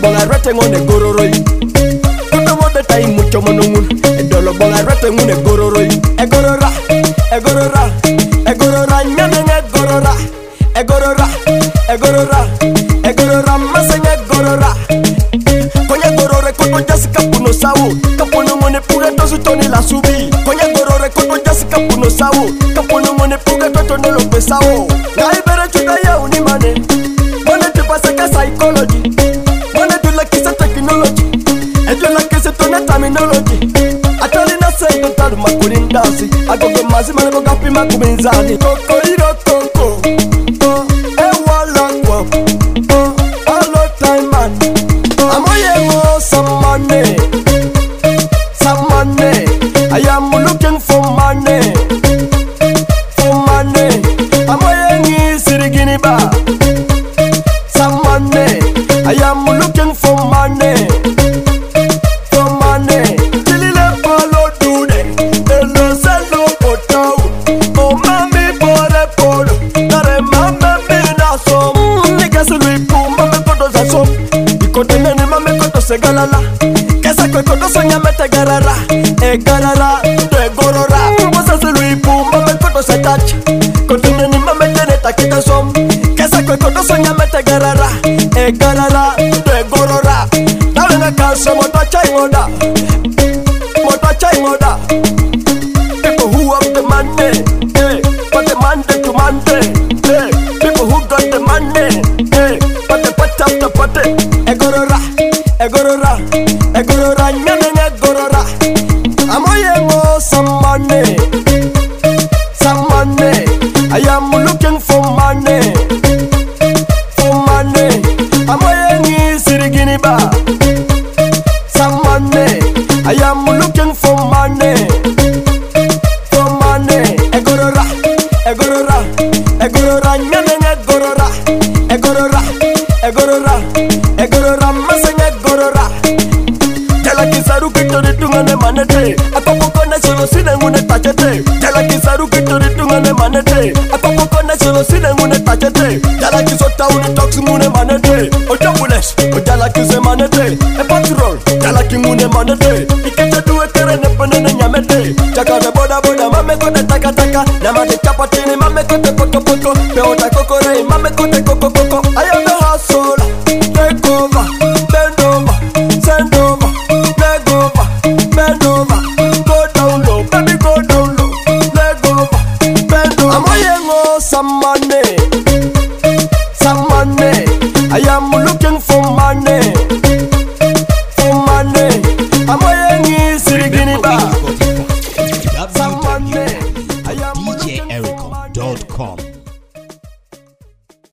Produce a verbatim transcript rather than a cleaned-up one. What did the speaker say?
bonga rete ngone gororoi. Kuto mode tai mucho monungun. Edolo bonga rete ngone gororoi. Egorora, egorora, egorora nyane egorora. Egorora, egorora, egorora masenge gorora. Konya gorore koto jasika puno sawo. Kapuno ngone puga tosu toni la subi. Konya gorore koto jasika puno sawo. Kapuno ngone puga toto no lo pesawo. Ngai bere chuta ya unimane. Mone te pasa ka psychology. Mone tu la kisa technology. E tu la kisa tona terminology. Atali na se total makulindasi. Agogo mazi mane boga pima kubinzani. Koko iro koko. E wala kwa. All time man. Amoye mo some money. Some money. I am looking for money. For money. Amoye ni sirigini ba. Some money. I am looking for money. For money. Tilile polo dude. Elo selo potao. Oh mami pore polo. Nare mame bina som. Nigga se lui pu mame koto za som. Ikote nene mame koto se galala. Kesa kwe koto sonya mete garara. E garara. De gorora. Wasa se lui pu mame koto se touch. Kote nene mame tene takita som. Kesa kwe koto sonya mete garara. E garara. De gorora. Dale na kansa mota chai moda. Mota chai moda. People who have the money, eh, but the Monday to Monday, eh. People who got the money, eh, but the pot after pot. Egorora, egorora, egorora, nyane egorora. Amoye mo some money, some money. I am looking for money, for money. Amoye ni sirigini ba. Some money. I am looking for money. For money. Egorora, egorora, egorora, nyane egorora. Egorora, egorora, egorora, masenge egorora. Jala kisaru kitori tungane manete. Akopoko na solo sine ngune tachete. Jala kisaru kitori tungane manete. Akopoko na solo sine ngune tachete. Jala kisota une tox ngune manete. Ojabules, ojala kise manete. E patrol, jala kingune manete. Ikete duwe tere ne penene nyamete. Chaka de boda boda mame kote taka taka. Nama de chapatini mame kote poko poko. Peota kokore mame kote koko koko. Ayo